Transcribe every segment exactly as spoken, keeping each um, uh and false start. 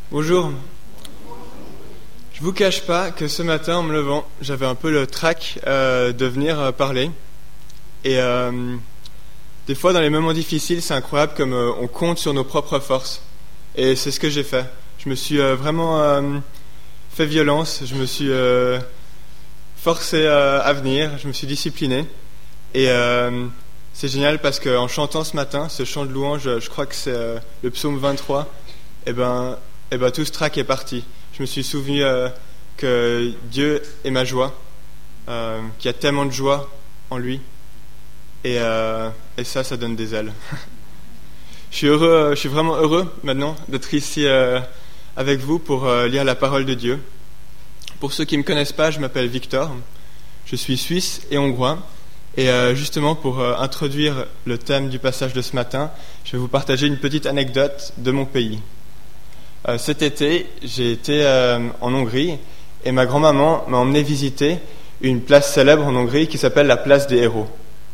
Bonjour. Je vous cache pas que ce matin, en me levant, j'avais un peu le trac euh, de venir euh, parler. Et euh, des fois, dans les moments difficiles, c'est incroyable comme euh, on compte sur nos propres forces. Et c'est ce que j'ai fait. Je me suis euh, vraiment euh, fait violence. Je me suis euh, forcé euh, à venir. Je me suis discipliné. Et euh, c'est génial parce qu'en chantant ce matin, ce chant de louange, je, je crois que c'est euh, le psaume vingt-trois, et ben, et ben tout ce trac est parti. Je me suis souvenu euh, que Dieu est ma joie, euh, qu'il y a tellement de joie en lui, et, euh, et ça, ça donne des ailes. je suis heureux, je suis vraiment heureux maintenant d'être ici euh, avec vous pour euh, lire la parole de Dieu. Pour ceux qui ne me connaissent pas, je m'appelle Victor, je suis suisse et hongrois, et euh, justement pour euh, introduire le thème du passage de ce matin, je vais vous partager une petite anecdote de mon pays. Euh, cet été, j'ai été euh, en Hongrie et ma grand-maman m'a emmené visiter une place célèbre en Hongrie qui s'appelle la place des héros.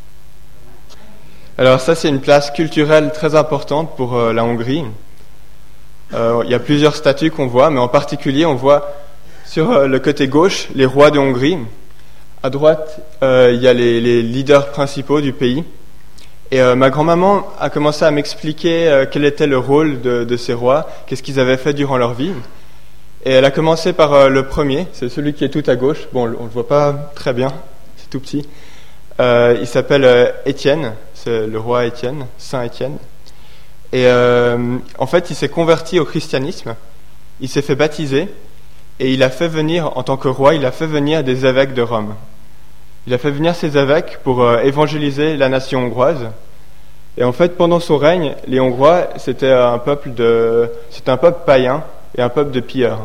Alors ça, c'est une place culturelle très importante pour euh, la Hongrie. Euh, il y a plusieurs statues qu'on voit, mais en particulier, on voit sur euh, le côté gauche les rois de Hongrie. À droite, euh, il y a les, les leaders principaux du pays. Et euh, ma grand-maman a commencé à m'expliquer euh, quel était le rôle de, de ces rois, qu'est-ce qu'ils avaient fait durant leur vie. Et elle a commencé par euh, le premier, c'est celui qui est tout à gauche. Bon, on ne le voit pas très bien, c'est tout petit. Euh, il s'appelle euh, Étienne, c'est le roi Étienne, Saint Étienne. Et euh, en fait, il s'est converti au christianisme, il s'est fait baptiser, et il a fait venir, en tant que roi, il a fait venir des évêques de Rome. Il a fait venir ces évêques pour euh, évangéliser la nation hongroise. Et en fait, pendant son règne, les Hongrois, c'était un peuple de, c'était un peuple païen et un peuple de pilleurs.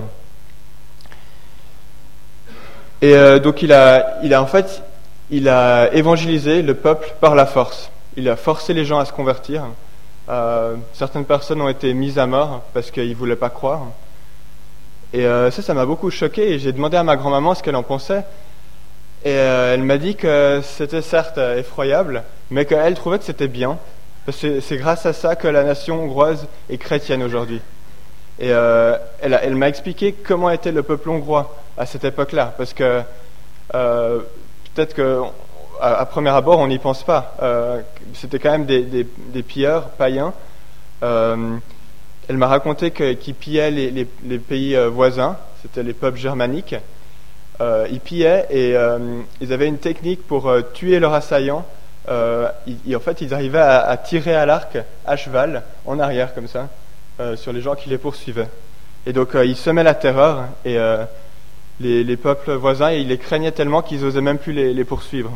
Et euh, donc, il a, il a en fait, il a évangélisé le peuple par la force. Il a forcé les gens à se convertir. Euh, certaines personnes ont été mises à mort parce qu'ils voulaient pas croire. Et euh, ça, ça m'a beaucoup choqué. Et j'ai demandé à ma grand-maman ce qu'elle en pensait. Et euh, elle m'a dit que c'était certes euh, effroyable, mais qu'elle trouvait que c'était bien, parce que c'est grâce à ça que la nation hongroise est chrétienne aujourd'hui. Et euh, elle, a, elle m'a expliqué comment était le peuple hongrois à cette époque-là, parce que euh, peut-être que à, à premier abord on n'y pense pas. Euh, c'était quand même des, des, des pilleurs païens. Euh, elle m'a raconté que, qu'ils pillaient les, les, les pays euh, voisins, c'était les peuples germaniques. Euh, ils pillaient et euh, ils avaient une technique pour euh, tuer leurs assaillants. Euh, ils, en fait, ils arrivaient à, à tirer à l'arc, à cheval, en arrière comme ça, euh, sur les gens qui les poursuivaient. Et donc, euh, ils semaient la terreur et euh, les, les peuples voisins, ils les craignaient tellement qu'ils n'osaient même plus les, les poursuivre.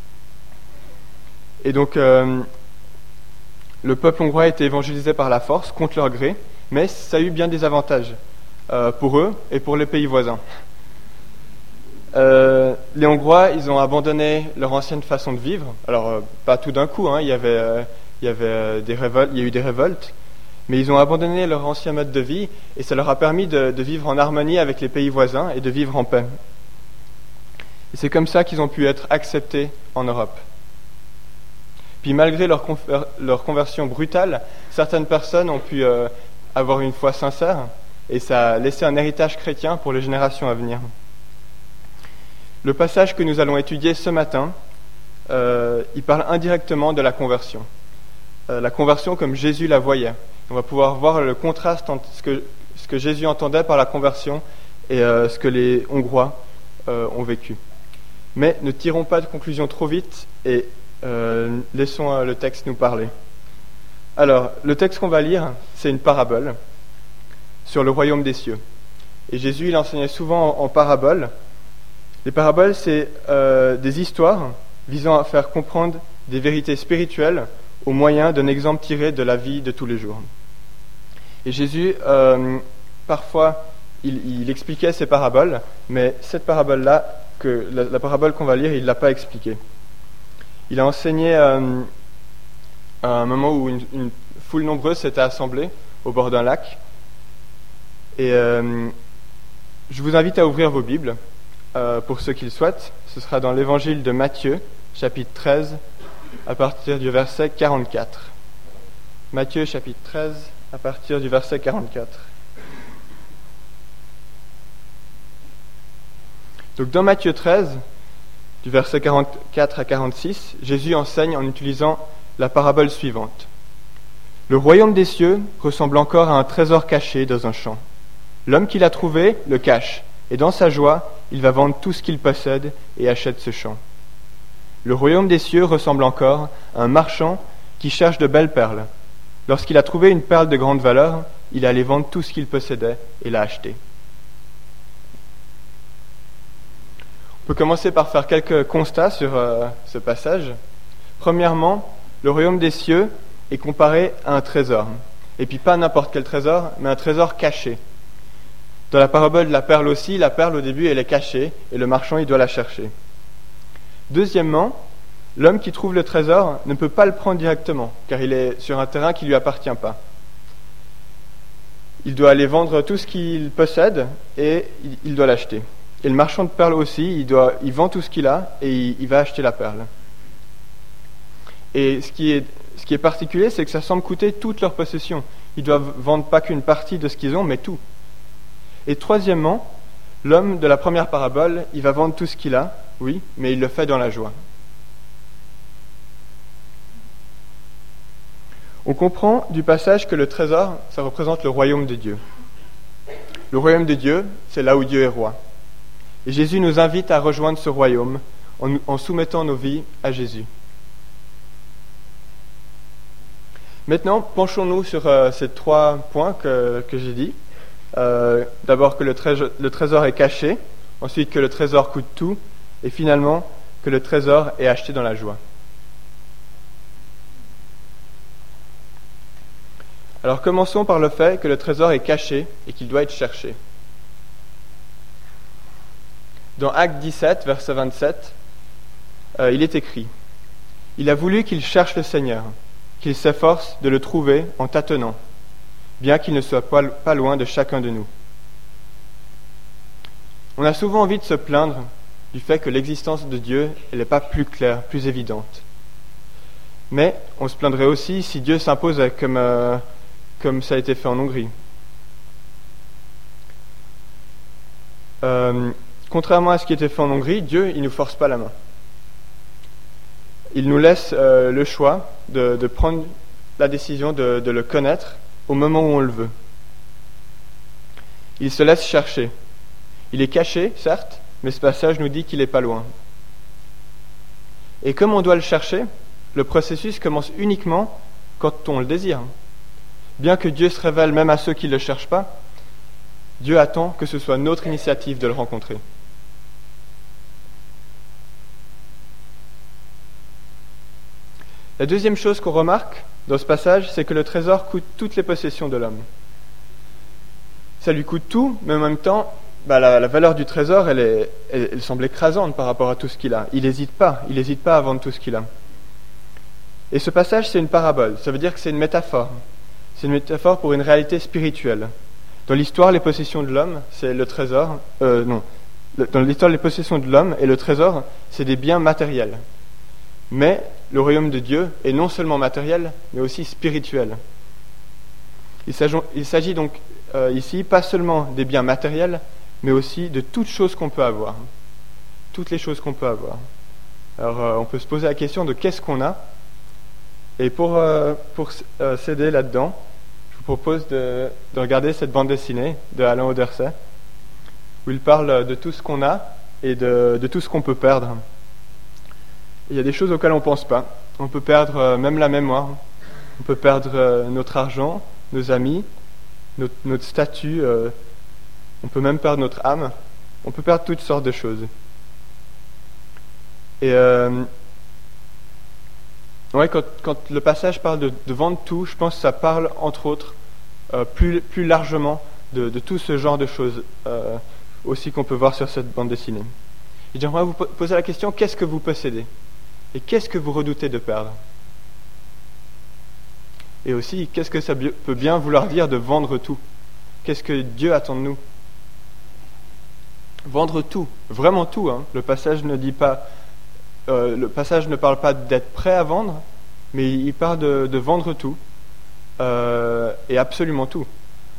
Et donc, euh, le peuple hongrois a été évangélisé par la force, contre leur gré, mais ça a eu bien des avantages euh, pour eux et pour les pays voisins. Euh, les Hongrois, ils ont abandonné leur ancienne façon de vivre. Alors, euh, pas tout d'un coup, hein, il y avait, euh, il y avait euh, des révoltes, il y a eu des révoltes, mais ils ont abandonné leur ancien mode de vie et ça leur a permis de, de vivre en harmonie avec les pays voisins et de vivre en paix. Et c'est comme ça qu'ils ont pu être acceptés en Europe. Puis malgré leur, conver- leur conversion brutale, certaines personnes ont pu euh, avoir une foi sincère et ça a laissé un héritage chrétien pour les générations à venir. Le passage que nous allons étudier ce matin, euh, il parle indirectement de la conversion. Euh, la conversion comme Jésus la voyait. On va pouvoir voir le contraste entre ce que, ce que Jésus entendait par la conversion et euh, ce que les Hongrois euh, ont vécu. Mais ne tirons pas de conclusions trop vite et euh, laissons euh, le texte nous parler. Alors, le texte qu'on va lire, c'est une parabole sur le royaume des cieux. Et Jésus, il enseignait souvent en, en paraboles. Les paraboles, c'est euh, des histoires visant à faire comprendre des vérités spirituelles au moyen d'un exemple tiré de la vie de tous les jours. Et Jésus, euh, parfois, il, il expliquait ces paraboles, mais cette parabole-là, que la, la parabole qu'on va lire, il ne l'a pas expliquée. Il a enseigné euh, à un moment où une, une foule nombreuse s'était assemblée au bord d'un lac. Et euh, je vous invite à ouvrir vos Bibles. Euh, pour ceux qui le souhaitent, ce sera dans l'évangile de Matthieu, chapitre treize, à partir du verset quarante-quatre. Matthieu, chapitre treize, à partir du verset quarante-quatre. Donc dans Matthieu treize, du verset quarante-quatre à quarante-six, Jésus enseigne en utilisant la parabole suivante. Le royaume des cieux ressemble encore à un trésor caché dans un champ. L'homme qui l'a trouvé le cache, et dans sa joie, il va vendre tout ce qu'il possède et achète ce champ. Le royaume des cieux ressemble encore à un marchand qui cherche de belles perles. Lorsqu'il a trouvé une perle de grande valeur, il est allé vendre tout ce qu'il possédait et l'a achetée. On peut commencer par faire quelques constats sur euh, ce passage. Premièrement, le royaume des cieux est comparé à un trésor. Et puis pas n'importe quel trésor, mais un trésor caché. Dans la parabole de la perle aussi, la perle au début elle est cachée et le marchand il doit la chercher. Deuxièmement, l'homme qui trouve le trésor ne peut pas le prendre directement, car il est sur un terrain qui ne lui appartient pas. Il doit aller vendre tout ce qu'il possède et il doit l'acheter. Et le marchand de perles aussi, il, doit, il vend tout ce qu'il a et il, il va acheter la perle. Et ce qui est, ce qui est particulier, c'est que ça semble coûter toute leur possession. Ils doivent vendre pas qu'une partie de ce qu'ils ont, mais tout. Et troisièmement, l'homme de la première parabole, il va vendre tout ce qu'il a, oui, mais il le fait dans la joie. On comprend du passage que le trésor, ça représente le royaume de Dieu. Le royaume de Dieu, c'est là où Dieu est roi. Et Jésus nous invite à rejoindre ce royaume en, en soumettant nos vies à Jésus. Maintenant, penchons-nous sur euh, ces trois points que, que j'ai dit. Euh, d'abord que le trésor, le trésor est caché, ensuite que le trésor coûte tout, et finalement que le trésor est acheté dans la joie. Alors commençons par le fait que le trésor est caché et qu'il doit être cherché. Dans Actes dix-sept, verset vingt-sept, euh, il est écrit « Il a voulu qu'il cherche le Seigneur, qu'il s'efforce de le trouver en tâtonnant, bien qu'il ne soit pas, pas loin de chacun de nous. » On a souvent envie de se plaindre du fait que l'existence de Dieu n'est pas plus claire, plus évidente. Mais on se plaindrait aussi si Dieu s'imposait comme, euh, comme ça a été fait en Hongrie. Euh, contrairement à ce qui était fait en Hongrie, Dieu, il ne nous force pas la main. Il nous laisse euh, le choix de, de prendre la décision de, de le connaître au moment où on le veut. Il se laisse chercher. Il est caché, certes, mais ce passage nous dit qu'il n'est pas loin. Et comme on doit le chercher, le processus commence uniquement quand on le désire. Bien que Dieu se révèle même à ceux qui ne le cherchent pas, Dieu attend que ce soit notre initiative de le rencontrer. La deuxième chose qu'on remarque dans ce passage, c'est que le trésor coûte toutes les possessions de l'homme. Ça lui coûte tout, mais en même temps, bah, la, la valeur du trésor, elle, est, elle, elle semble écrasante par rapport à tout ce qu'il a. Il n'hésite pas, il n'hésite pas à vendre tout ce qu'il a. Et ce passage, c'est une parabole. Ça veut dire que c'est une métaphore. C'est une métaphore pour une réalité spirituelle. Dans l'histoire, les possessions de l'homme, c'est le trésor. Euh, non. Dans l'histoire, les possessions de l'homme et le trésor, c'est des biens matériels. Mais le royaume de Dieu est non seulement matériel, mais aussi spirituel. Il s'agit, il s'agit donc euh, ici pas seulement des biens matériels, mais aussi de toutes choses qu'on peut avoir. Toutes les choses qu'on peut avoir. Alors, euh, on peut se poser la question de qu'est-ce qu'on a. Et pour, euh, pour euh, s'aider là-dedans, je vous propose de, de regarder cette bande dessinée de Alain Auderset, où il parle de tout ce qu'on a et de, de tout ce qu'on peut perdre. Il y a des choses auxquelles on ne pense pas. On peut perdre euh, même la mémoire. On peut perdre euh, notre argent, nos amis, notre, notre statut. Euh, on peut même perdre notre âme. On peut perdre toutes sortes de choses. Et euh, ouais, quand, quand le passage parle de, de vendre tout, je pense que ça parle, entre autres, euh, plus, plus largement de, de tout ce genre de choses euh, aussi qu'on peut voir sur cette bande dessinée. Et j'aimerais vous poser la question, qu'est-ce que vous possédez ? Et qu'est-ce que vous redoutez de perdre ? Et aussi, qu'est-ce que ça peut bien vouloir dire de vendre tout ? Qu'est-ce que Dieu attend de nous ? Vendre tout, vraiment tout. Hein. Le passage ne dit pas, euh, le passage ne parle pas d'être prêt à vendre, mais il parle de, de vendre tout, euh, et absolument tout.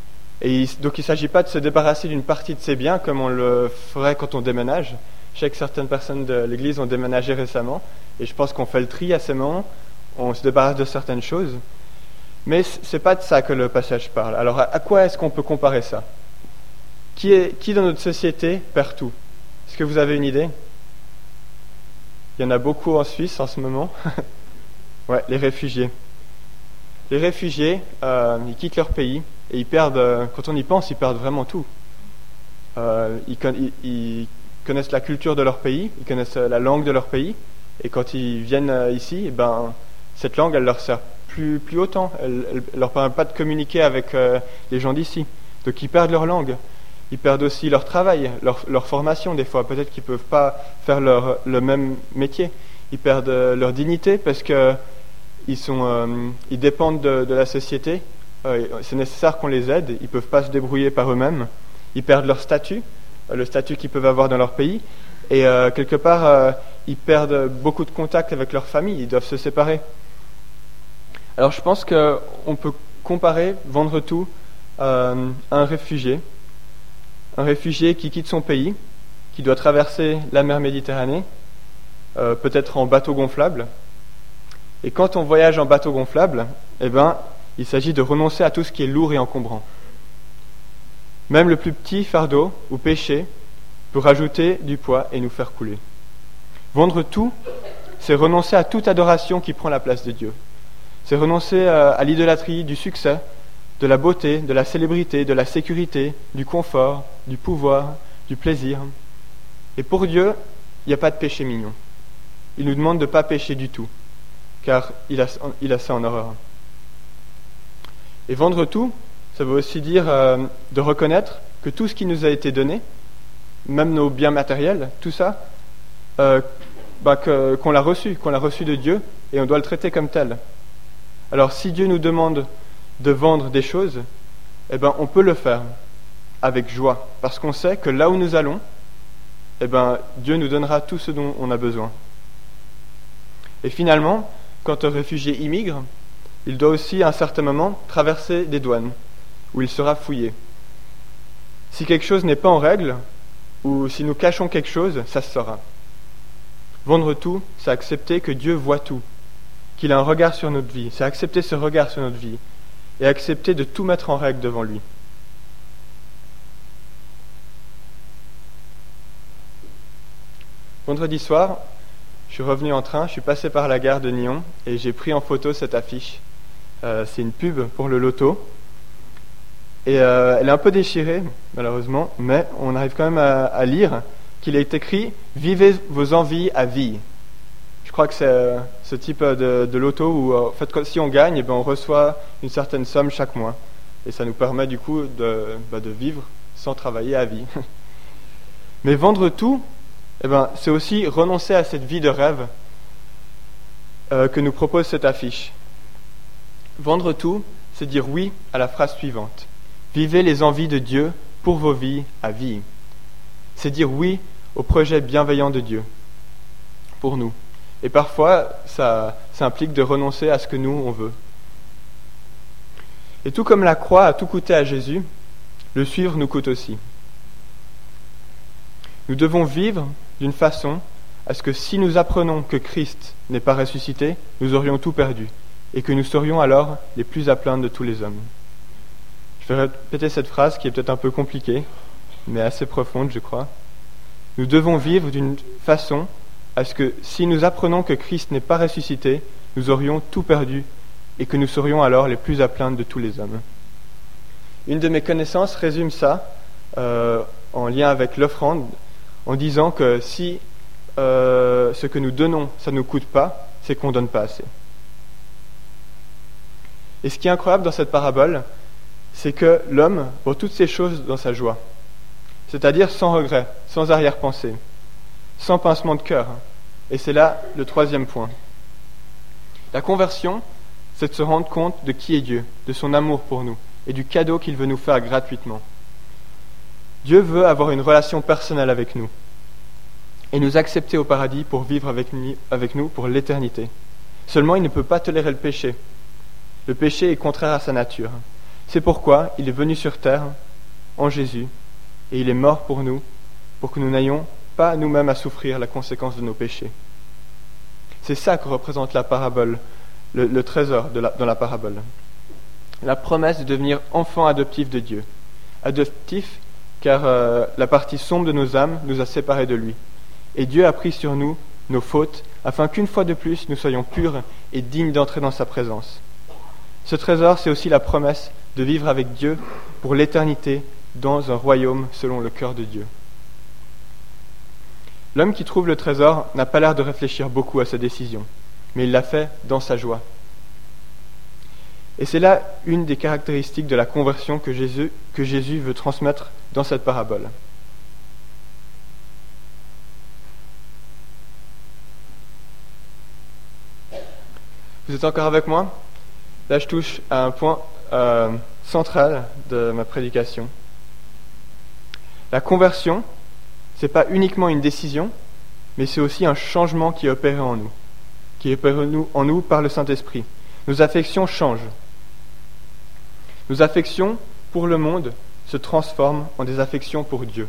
Et il, donc il ne s'agit pas de se débarrasser d'une partie de ses biens comme on le ferait quand on déménage. Je sais que certaines personnes de l'Église ont déménagé récemment, et je pense qu'on fait le tri à ces moments, on se débarrasse de certaines choses. Mais ce n'est pas de ça que le passage parle. Alors à, à quoi est-ce qu'on peut comparer ça ? Qui, est, qui dans notre société perd tout ? Est-ce que vous avez une idée ? Il y en a beaucoup en Suisse en ce moment. Ouais, les réfugiés. Les réfugiés, euh, ils quittent leur pays et ils perdent, euh, quand on y pense, ils perdent vraiment tout. Euh, ils, ils, ils connaissent la culture de leur pays, ils connaissent la langue de leur pays, et quand ils viennent euh, ici, eh ben, cette langue, elle leur sert plus, plus autant. Elle ne leur permet pas de communiquer avec euh, les gens d'ici. Donc ils perdent leur langue. Ils perdent aussi leur travail, leur, leur formation des fois. Peut-être qu'ils ne peuvent pas faire leur, le même métier. Ils perdent euh, leur dignité parce que Ils, sont, euh, ils dépendent de, de la société, euh, c'est nécessaire qu'on les aide, ils ne peuvent pas se débrouiller par eux-mêmes, ils perdent leur statut, euh, le statut qu'ils peuvent avoir dans leur pays, et euh, quelque part, euh, ils perdent beaucoup de contact avec leur famille, ils doivent se séparer. Alors je pense qu'on peut comparer, vendre tout, euh, à un réfugié, un réfugié qui quitte son pays, qui doit traverser la mer Méditerranée, euh, peut-être en bateau gonflable. Et quand on voyage en bateau gonflable, eh ben, il s'agit de renoncer à tout ce qui est lourd et encombrant. Même le plus petit fardeau ou péché peut rajouter du poids et nous faire couler. Vendre tout, c'est renoncer à toute adoration qui prend la place de Dieu. C'est renoncer à, à l'idolâtrie du succès, de la beauté, de la célébrité, de la sécurité, du confort, du pouvoir, du plaisir. Et pour Dieu, il n'y a pas de péché mignon. Il nous demande de ne pas pécher du tout, car il a, il a ça en horreur. Et vendre tout, ça veut aussi dire euh, de reconnaître que tout ce qui nous a été donné, même nos biens matériels, tout ça, euh, bah, que, qu'on l'a reçu, qu'on l'a reçu de Dieu, et on doit le traiter comme tel. Alors si Dieu nous demande de vendre des choses, eh ben, on peut le faire avec joie, parce qu'on sait que là où nous allons, eh ben, Dieu nous donnera tout ce dont on a besoin. Et finalement, quand un réfugié immigre, il doit aussi à un certain moment traverser des douanes, où il sera fouillé. Si quelque chose n'est pas en règle, ou si nous cachons quelque chose, ça se saura. Vendre tout, c'est accepter que Dieu voit tout, qu'il a un regard sur notre vie, c'est accepter ce regard sur notre vie, et accepter de tout mettre en règle devant lui. Vendredi soir, je suis revenu en train, je suis passé par la gare de Nyon et j'ai pris en photo cette affiche. Euh, c'est une pub pour le loto. Et euh, elle est un peu déchirée, malheureusement, mais on arrive quand même à, à lire qu'il est écrit « Vivez vos envies à vie ». Je crois que c'est euh, ce type de, de loto où, euh, en fait, si on gagne, eh ben, on reçoit une certaine somme chaque mois. Et ça nous permet du coup de, bah, de vivre sans travailler à vie. Mais vendre tout, eh ben, c'est aussi renoncer à cette vie de rêve euh, que nous propose cette affiche. Vendre tout, c'est dire oui à la phrase suivante. Vivez les envies de Dieu pour vos vies à vie. C'est dire oui au projet bienveillant de Dieu pour nous. Et parfois, ça, ça implique de renoncer à ce que nous, on veut. Et tout comme la croix a tout coûté à Jésus, le suivre nous coûte aussi. Nous devons vivre d'une façon à ce que si nous apprenons que Christ n'est pas ressuscité, nous aurions tout perdu et que nous serions alors les plus à plaindre de tous les hommes. Je vais répéter cette phrase qui est peut-être un peu compliquée, mais assez profonde, je crois. Nous devons vivre d'une façon à ce que si nous apprenons que Christ n'est pas ressuscité, nous aurions tout perdu et que nous serions alors les plus à plaindre de tous les hommes. Une de mes connaissances résume ça euh, en lien avec l'offrande, en disant que si euh, ce que nous donnons, ça ne nous coûte pas, c'est qu'on ne donne pas assez. Et ce qui est incroyable dans cette parabole, c'est que l'homme voit toutes ces choses dans sa joie, c'est-à-dire sans regret, sans arrière-pensée, sans pincement de cœur. Et c'est là le troisième point. La conversion, c'est de se rendre compte de qui est Dieu, de son amour pour nous et du cadeau qu'il veut nous faire gratuitement. Dieu veut avoir une relation personnelle avec nous et nous accepter au paradis pour vivre avec nous, avec nous pour l'éternité. Seulement, il ne peut pas tolérer le péché. Le péché est contraire à sa nature. C'est pourquoi il est venu sur terre, en Jésus, et il est mort pour nous, pour que nous n'ayons pas nous-mêmes à souffrir la conséquence de nos péchés. C'est ça que représente la parabole, le, le trésor de la, dans la parabole. La promesse de devenir enfant adoptif de Dieu. Adoptif car euh, la partie sombre de nos âmes nous a séparés de lui. Et Dieu a pris sur nous nos fautes, afin qu'une fois de plus nous soyons purs et dignes d'entrer dans sa présence. Ce trésor, c'est aussi la promesse de vivre avec Dieu pour l'éternité dans un royaume selon le cœur de Dieu. L'homme qui trouve le trésor n'a pas l'air de réfléchir beaucoup à sa décision, mais il l'a fait dans sa joie. Et c'est là une des caractéristiques de la conversion que Jésus, que Jésus veut transmettre dans cette parabole. Vous êtes encore avec moi ? Là, je touche à un point euh, central de ma prédication. La conversion, ce n'est pas uniquement une décision, mais c'est aussi un changement qui est opéré en nous, qui est opéré en nous, en nous par le Saint-Esprit. Nos affections changent. Nos affections pour le monde se transforment en des affections pour Dieu.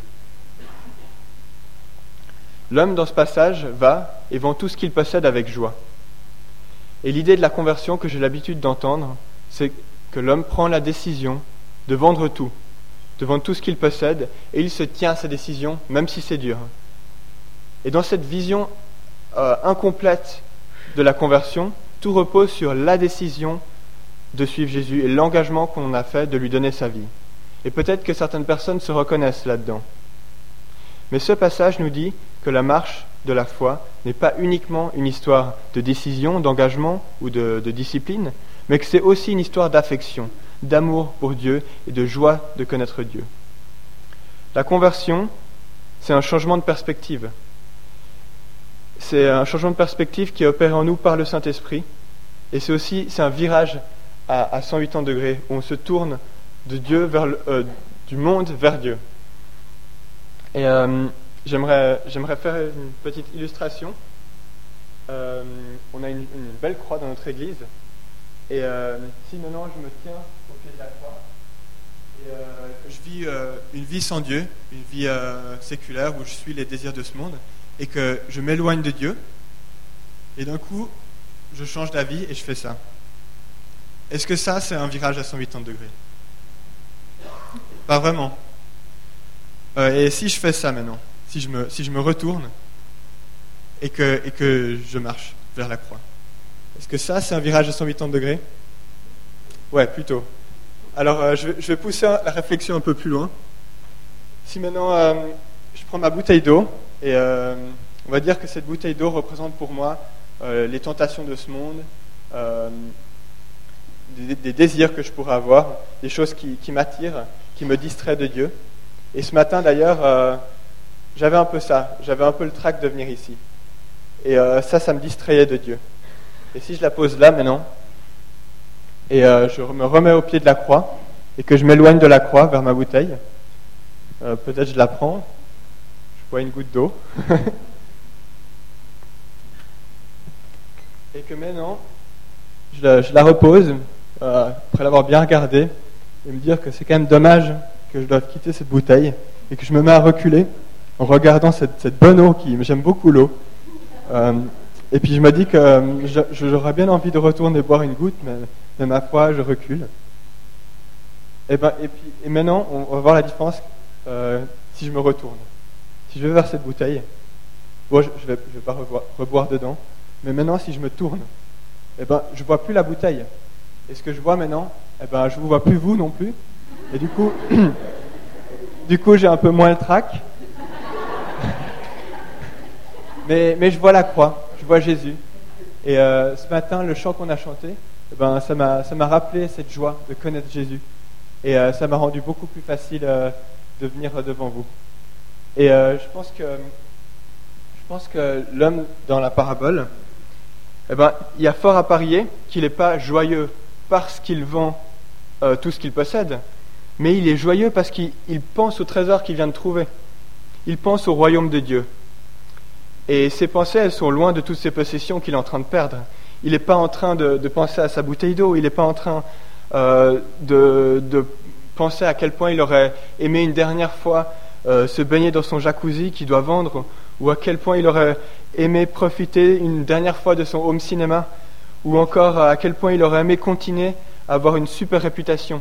L'homme, dans ce passage, va et vend tout ce qu'il possède avec joie. Et l'idée de la conversion que j'ai l'habitude d'entendre, c'est que l'homme prend la décision de vendre tout, de vendre tout ce qu'il possède, et il se tient à sa décision, même si c'est dur. Et dans cette vision euh, incomplète de la conversion, tout repose sur la décision de suivre Jésus et l'engagement qu'on a fait de lui donner sa vie. Et peut-être que certaines personnes se reconnaissent là-dedans. Mais ce passage nous dit que la marche de la foi n'est pas uniquement une histoire de décision, d'engagement ou de, de discipline, mais que c'est aussi une histoire d'affection, d'amour pour Dieu et de joie de connaître Dieu. La conversion, c'est un changement de perspective. C'est un changement de perspective qui est opéré en nous par le Saint-Esprit, et c'est aussi c'est un virage à, à cent quatre-vingts degrés, où on se tourne de Dieu vers le, euh, du monde vers Dieu. Et euh, J'aimerais, j'aimerais faire une petite illustration. Euh, on a une, une belle croix dans notre église. Et euh, si maintenant je me tiens au pied de la croix, et euh, que je vis euh, une vie sans Dieu, une vie euh, séculaire où je suis les désirs de ce monde, et que je m'éloigne de Dieu, et d'un coup, je change d'avis et je fais ça. Est-ce que ça, c'est un virage à cent quatre-vingts degrés ? Pas vraiment. Euh, et si je fais ça maintenant ? Si je me, si je me retourne et que, et que je marche vers la croix. Est-ce que ça, c'est un virage à cent quatre-vingts degrés ? Ouais, plutôt. Alors, euh, je, vais, je vais pousser la réflexion un peu plus loin. Si maintenant, euh, je prends ma bouteille d'eau, et euh, on va dire que cette bouteille d'eau représente pour moi euh, les tentations de ce monde, euh, des, des désirs que je pourrais avoir, des choses qui, qui m'attirent, qui me distraient de Dieu. Et ce matin, d'ailleurs... Euh, J'avais un peu ça, j'avais un peu le trac de venir ici. Et euh, ça, ça me distrayait de Dieu. Et si je la pose là maintenant, et euh, je me remets au pied de la croix, et que je m'éloigne de la croix vers ma bouteille, euh, peut-être je la prends, je bois une goutte d'eau, et que maintenant, je la, je la repose, euh, après l'avoir bien regardée, et me dire que c'est quand même dommage que je doive quitter cette bouteille, et que je me mets à reculer, en regardant cette, cette bonne eau, qui j'aime beaucoup l'eau. Euh, et puis je me dis que euh, je, j'aurais bien envie de retourner boire une goutte, mais, mais ma foi, je recule. Et, ben, et, puis, et maintenant, on va voir la différence euh, si je me retourne. Si je vais vers cette bouteille, bon, je ne vais, je vais pas revoir, reboire dedans, mais maintenant, si je me tourne, et ben, je ne vois plus la bouteille. Et ce que je vois maintenant, et ben, je ne vous vois plus vous non plus. Et du coup, du coup j'ai un peu moins le trac. Mais, mais je vois la croix, je vois Jésus. Et euh, ce matin, le chant qu'on a chanté, eh ben, ça m'a, ça m'a rappelé cette joie de connaître Jésus. Et euh, ça m'a rendu beaucoup plus facile euh, de venir devant vous. Et euh, je pense que, je pense que l'homme dans la parabole, eh ben, il y a fort à parier qu'il n'est pas joyeux parce qu'il vend euh, tout ce qu'il possède, mais il est joyeux parce qu'il il pense au trésor qu'il vient de trouver. Il pense au royaume de Dieu. Et ses pensées, elles sont loin de toutes ces possessions qu'il est en train de perdre. Il n'est pas en train de, de penser à sa bouteille d'eau, il n'est pas en train euh, de, de penser à quel point il aurait aimé une dernière fois euh, se baigner dans son jacuzzi qu'il doit vendre, ou à quel point il aurait aimé profiter une dernière fois de son home cinéma, ou encore à quel point il aurait aimé continuer à avoir une super réputation.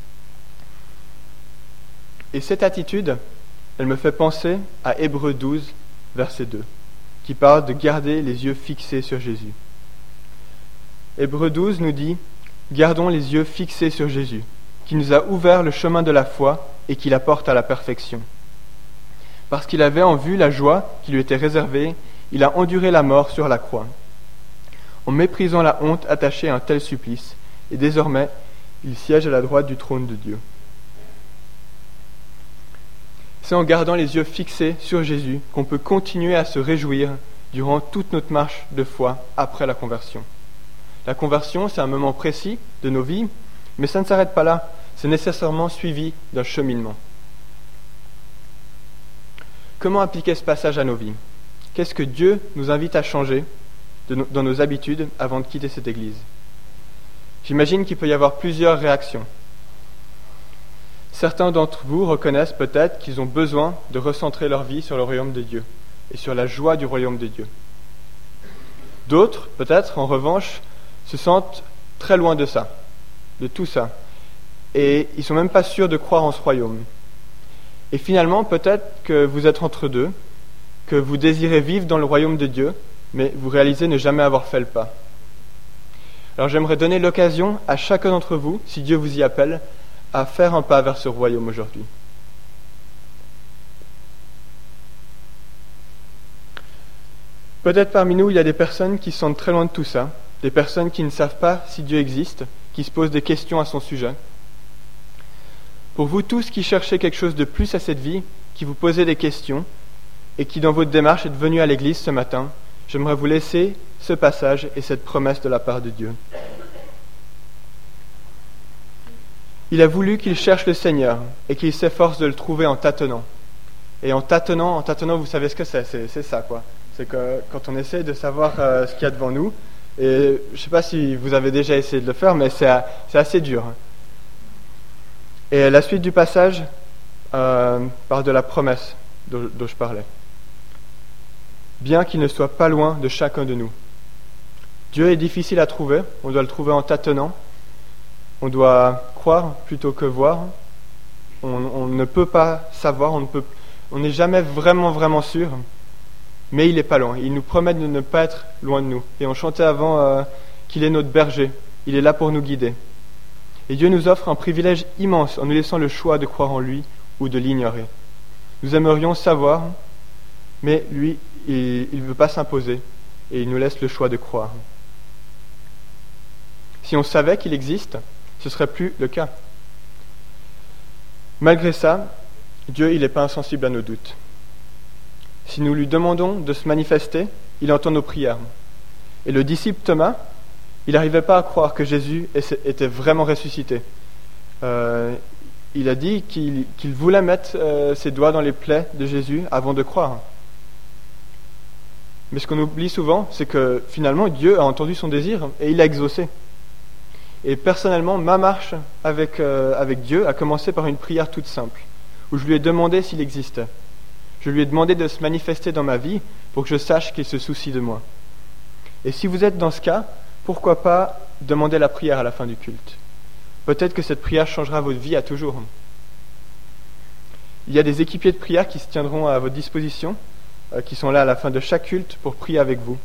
Et cette attitude, elle me fait penser à Hébreux douze, verset deux, qui parle de garder les yeux fixés sur Jésus. Hébreux douze nous dit « Gardons les yeux fixés sur Jésus, qui nous a ouvert le chemin de la foi et qui la porte à la perfection. Parce qu'il avait en vue la joie qui lui était réservée, il a enduré la mort sur la croix, en méprisant la honte attachée à un tel supplice, et désormais, il siège à la droite du trône de Dieu. » C'est en gardant les yeux fixés sur Jésus qu'on peut continuer à se réjouir durant toute notre marche de foi après la conversion. La conversion, c'est un moment précis de nos vies, mais ça ne s'arrête pas là, c'est nécessairement suivi d'un cheminement. Comment appliquer ce passage à nos vies ? Qu'est-ce que Dieu nous invite à changer de no- dans nos habitudes avant de quitter cette Église ? J'imagine qu'il peut y avoir plusieurs réactions. Certains d'entre vous reconnaissent peut-être qu'ils ont besoin de recentrer leur vie sur le royaume de Dieu et sur la joie du royaume de Dieu. D'autres, peut-être, en revanche, se sentent très loin de ça, de tout ça, et ils ne sont même pas sûrs de croire en ce royaume. Et finalement, peut-être que vous êtes entre deux, que vous désirez vivre dans le royaume de Dieu, mais vous réalisez ne jamais avoir fait le pas. Alors j'aimerais donner l'occasion à chacun d'entre vous, si Dieu vous y appelle, à faire un pas vers ce royaume aujourd'hui. Peut-être parmi nous, il y a des personnes qui se sentent très loin de tout ça, des personnes qui ne savent pas si Dieu existe, qui se posent des questions à son sujet. Pour vous tous qui cherchez quelque chose de plus à cette vie, qui vous posez des questions, et qui dans votre démarche êtes venus à l'église ce matin, j'aimerais vous laisser ce passage et cette promesse de la part de Dieu. Il a voulu qu'il cherche le Seigneur et qu'il s'efforce de le trouver en tâtonnant. Et en tâtonnant, en tâtonnant, vous savez ce que c'est, c'est, c'est ça quoi. C'est que quand on essaie de savoir euh, ce qu'il y a devant nous, et je ne sais pas si vous avez déjà essayé de le faire, mais c'est, c'est assez dur. Et la suite du passage euh, parle de la promesse dont, dont je parlais. Bien qu'il ne soit pas loin de chacun de nous. Dieu est difficile à trouver, on doit le trouver en tâtonnant. On doit croire plutôt que voir. On, on ne peut pas savoir, on ne peut, on n'est jamais vraiment, vraiment sûr. Mais il n'est pas loin. Il nous promet de ne pas être loin de nous. Et on chantait avant euh, qu'il est notre berger. Il est là pour nous guider. Et Dieu nous offre un privilège immense en nous laissant le choix de croire en lui ou de l'ignorer. Nous aimerions savoir, mais lui, il ne veut pas s'imposer et il nous laisse le choix de croire. Si on savait qu'il existe, ce ne serait plus le cas. Malgré ça, Dieu, il n'est pas insensible à nos doutes. Si nous lui demandons de se manifester, il entend nos prières. Et le disciple Thomas, il n'arrivait pas à croire que Jésus était vraiment ressuscité. Euh, il a dit qu'il, qu'il voulait mettre euh, ses doigts dans les plaies de Jésus avant de croire. Mais ce qu'on oublie souvent, c'est que finalement, Dieu a entendu son désir et il l'a exaucé. Et personnellement, ma marche avec, euh, avec Dieu a commencé par une prière toute simple, où je lui ai demandé s'il existait. Je lui ai demandé de se manifester dans ma vie pour que je sache qu'il se soucie de moi. Et si vous êtes dans ce cas, pourquoi pas demander la prière à la fin du culte ? Peut-être que cette prière changera votre vie à toujours. Il y a des équipiers de prière qui se tiendront à votre disposition, euh, qui sont là à la fin de chaque culte pour prier avec vous.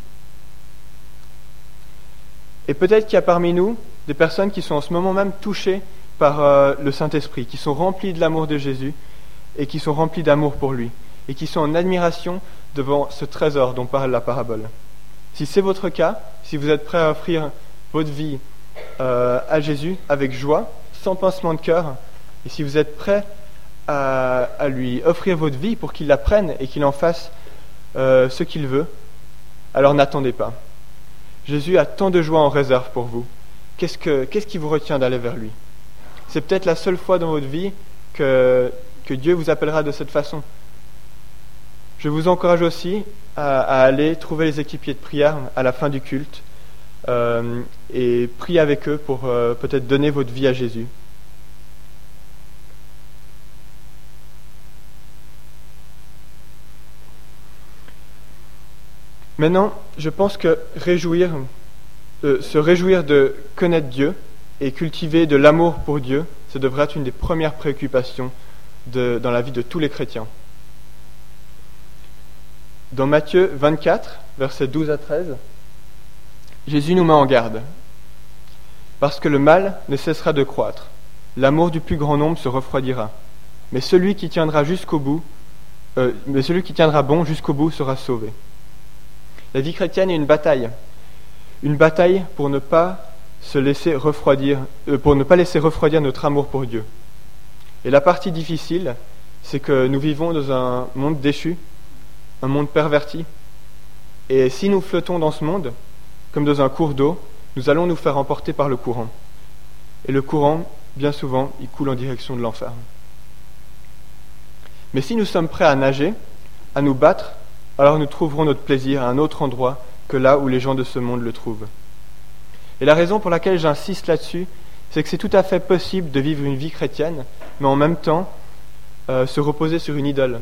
Et peut-être qu'il y a parmi nous des personnes qui sont en ce moment même touchées par euh, le Saint-Esprit, qui sont remplies de l'amour de Jésus et qui sont remplies d'amour pour lui, et qui sont en admiration devant ce trésor dont parle la parabole. Si c'est votre cas, si vous êtes prêt à offrir votre vie euh, à Jésus avec joie, sans pincement de cœur, et si vous êtes prêt à, à lui offrir votre vie pour qu'il la prenne et qu'il en fasse euh, ce qu'il veut, alors n'attendez pas. Jésus a tant de joie en réserve pour vous. Qu'est-ce, que, qu'est-ce qui vous retient d'aller vers lui ? C'est peut-être la seule fois dans votre vie que, que Dieu vous appellera de cette façon. Je vous encourage aussi à, à aller trouver les équipiers de prière à la fin du culte, euh, et priez avec eux pour euh, peut-être donner votre vie à Jésus. Maintenant, je pense que réjouir, euh, se réjouir de connaître Dieu et cultiver de l'amour pour Dieu, ça devrait être une des premières préoccupations de, dans la vie de tous les chrétiens. Dans Matthieu vingt-quatre, versets douze à treize, Jésus nous met en garde. Parce que le mal ne cessera de croître, l'amour du plus grand nombre se refroidira. Mais celui qui tiendra jusqu'au bout, euh, mais celui qui tiendra bon jusqu'au bout sera sauvé. La vie chrétienne est une bataille, une bataille pour ne pas se laisser refroidir, euh, pour ne pas laisser refroidir notre amour pour Dieu. Et la partie difficile, c'est que nous vivons dans un monde déchu, un monde perverti. Et si nous flottons dans ce monde, comme dans un cours d'eau, nous allons nous faire emporter par le courant. Et le courant, bien souvent, il coule en direction de l'enfer. Mais si nous sommes prêts à nager, à nous battre, alors nous trouverons notre plaisir à un autre endroit que là où les gens de ce monde le trouvent. Et la raison pour laquelle j'insiste là-dessus, c'est que c'est tout à fait possible de vivre une vie chrétienne, mais en même temps euh, se reposer sur une idole.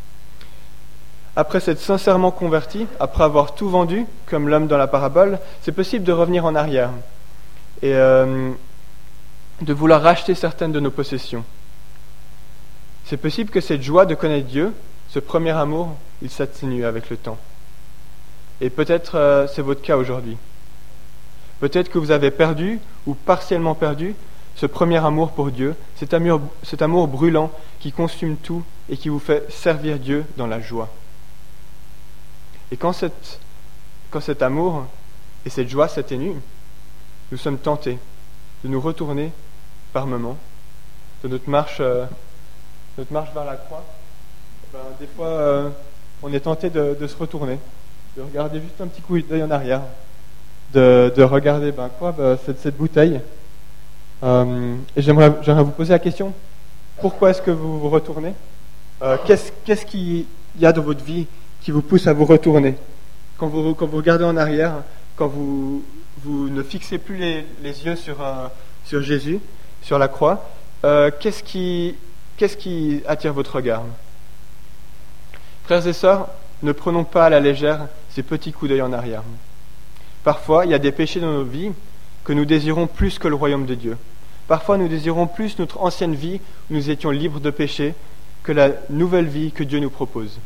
Après s'être sincèrement converti, après avoir tout vendu, comme l'homme dans la parabole, c'est possible de revenir en arrière et euh, de vouloir racheter certaines de nos possessions. C'est possible que cette joie de connaître Dieu, ce premier amour, il s'atténue avec le temps. Et peut-être euh, c'est votre cas aujourd'hui. Peut-être que vous avez perdu ou partiellement perdu ce premier amour pour Dieu, cet amour, cet amour brûlant qui consume tout et qui vous fait servir Dieu dans la joie. Et quand, cette, quand cet amour et cette joie s'atténuent, nous sommes tentés de nous retourner par moments de notre marche, euh, notre marche vers la croix. Ben, des fois, euh, on est tenté de, de se retourner, de regarder juste un petit coup d'œil en arrière, de, de regarder ben, quoi, ben, cette, cette bouteille. Euh, et j'aimerais, j'aimerais vous poser la question, pourquoi est-ce que vous vous retournez euh, qu'est-ce, qu'est-ce qu'il y a dans votre vie qui vous pousse à vous retourner quand vous, quand vous regardez en arrière, quand vous, vous ne fixez plus les, les yeux sur, euh, sur Jésus, sur la croix, euh, qu'est-ce qui, qu'est-ce qui attire votre regard ? Frères et sœurs, ne prenons pas à la légère ces petits coups d'œil en arrière. Parfois, il y a des péchés dans nos vies que nous désirons plus que le royaume de Dieu. Parfois, nous désirons plus notre ancienne vie où nous étions libres de péché que la nouvelle vie que Dieu nous propose.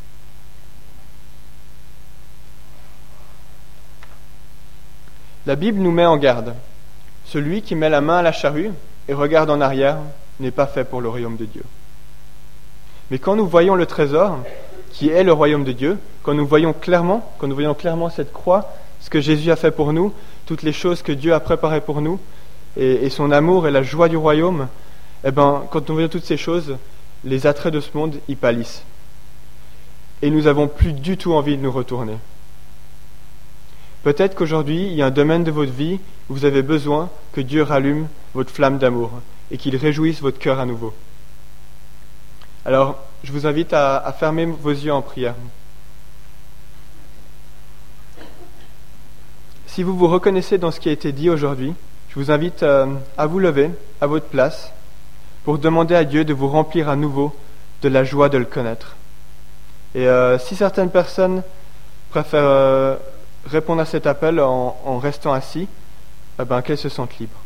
La Bible nous met en garde. Celui qui met la main à la charrue et regarde en arrière n'est pas fait pour le royaume de Dieu. Mais quand nous voyons le trésor, qui est le royaume de Dieu, quand nous voyons clairement, quand nous voyons clairement cette croix, ce que Jésus a fait pour nous, toutes les choses que Dieu a préparées pour nous, et, et son amour et la joie du royaume, eh ben, quand nous voyons toutes ces choses, les attraits de ce monde y pâlissent. Et nous n'avons plus du tout envie de nous retourner. Peut-être qu'aujourd'hui, il y a un domaine de votre vie où vous avez besoin que Dieu rallume votre flamme d'amour et qu'il réjouisse votre cœur à nouveau. Alors, je vous invite à, à fermer vos yeux en prière. Si vous vous reconnaissez dans ce qui a été dit aujourd'hui, je vous invite euh, à vous lever à votre place pour demander à Dieu de vous remplir à nouveau de la joie de le connaître. Et euh, si certaines personnes préfèrent euh, répondre à cet appel en, en restant assis, eh ben, qu'elles se sentent libres.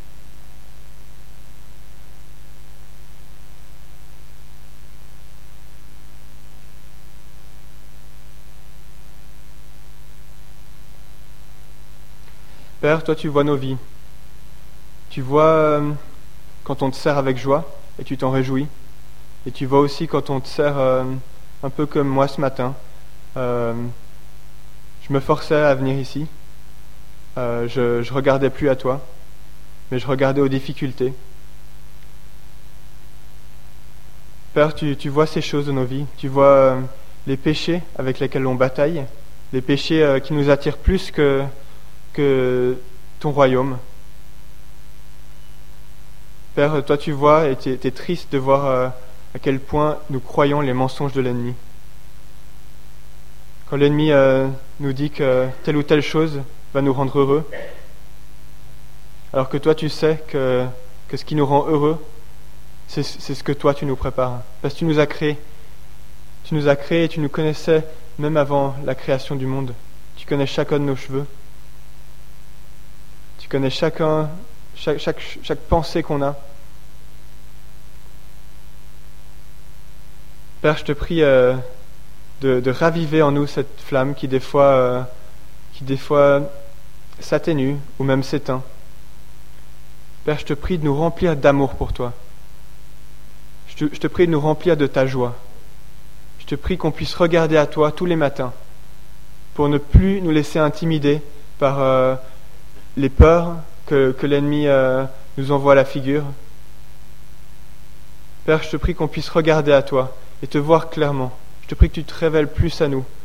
Père, toi tu vois nos vies. Tu vois euh, quand on te sert avec joie et tu t'en réjouis. Et tu vois aussi quand on te sert euh, un peu comme moi ce matin. Euh, je me forçais à venir ici. Euh, je, je regardais plus à toi, mais je regardais aux difficultés. Père, tu, tu vois ces choses de nos vies. Tu vois euh, les péchés avec lesquels on bataille, les péchés euh, qui nous attirent plus que que ton royaume. Père, toi tu vois et tu es triste de voir euh, à quel point nous croyons les mensonges de l'ennemi. Quand l'ennemi euh, nous dit que telle ou telle chose va nous rendre heureux, alors que toi tu sais que, que ce qui nous rend heureux, c'est, c'est ce que toi tu nous prépares. Parce que tu nous as créés. Tu nous as créés et tu nous connaissais même avant la création du monde. Tu connais chacun de nos cheveux. Tu connais chacun, chaque, chaque, chaque pensée qu'on a. Père, je te prie euh, de, de raviver en nous cette flamme qui des fois, euh, qui des fois s'atténue ou même s'éteint. Père, je te prie de nous remplir d'amour pour toi. Je te, je te prie de nous remplir de ta joie. Je te prie qu'on puisse regarder à toi tous les matins pour ne plus nous laisser intimider par euh, les peurs que, que l'ennemi euh, nous envoie à la figure. Père, je te prie qu'on puisse regarder à toi et te voir clairement. Je te prie que tu te révèles plus à nous.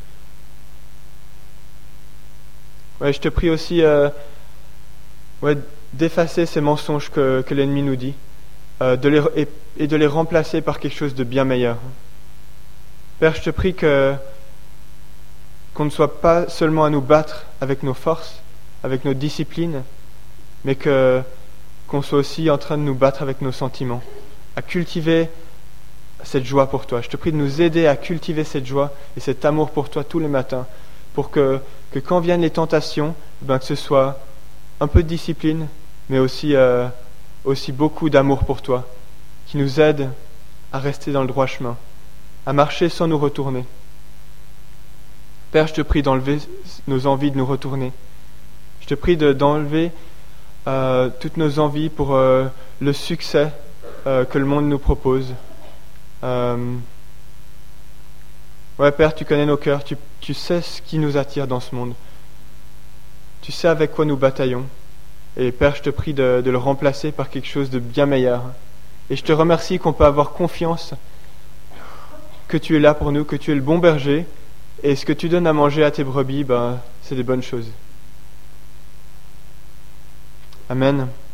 Ouais, je te prie aussi euh, ouais, d'effacer ces mensonges que, que l'ennemi nous dit euh, de les, et, et de les remplacer par quelque chose de bien meilleur. Père, je te prie que, qu'on ne soit pas seulement à nous battre avec nos forces, avec nos disciplines, mais que, qu'on soit aussi en train de nous battre avec nos sentiments, à cultiver cette joie pour toi. Je te prie de nous aider à cultiver cette joie et cet amour pour toi tous les matins, pour que, que quand viennent les tentations, ben que ce soit un peu de discipline, mais aussi, euh, aussi beaucoup d'amour pour toi, qui nous aide à rester dans le droit chemin, à marcher sans nous retourner. Père, je te prie d'enlever nos envies de nous retourner. Je te prie de, d'enlever euh, toutes nos envies pour euh, le succès euh, que le monde nous propose. Euh, ouais, Père, tu connais nos cœurs, tu, tu sais ce qui nous attire dans ce monde. Tu sais avec quoi nous bataillons. Et Père, je te prie de, de le remplacer par quelque chose de bien meilleur. Et je te remercie qu'on peut avoir confiance que tu es là pour nous, que tu es le bon berger, et ce que tu donnes à manger à tes brebis, ben, c'est des bonnes choses. Amen.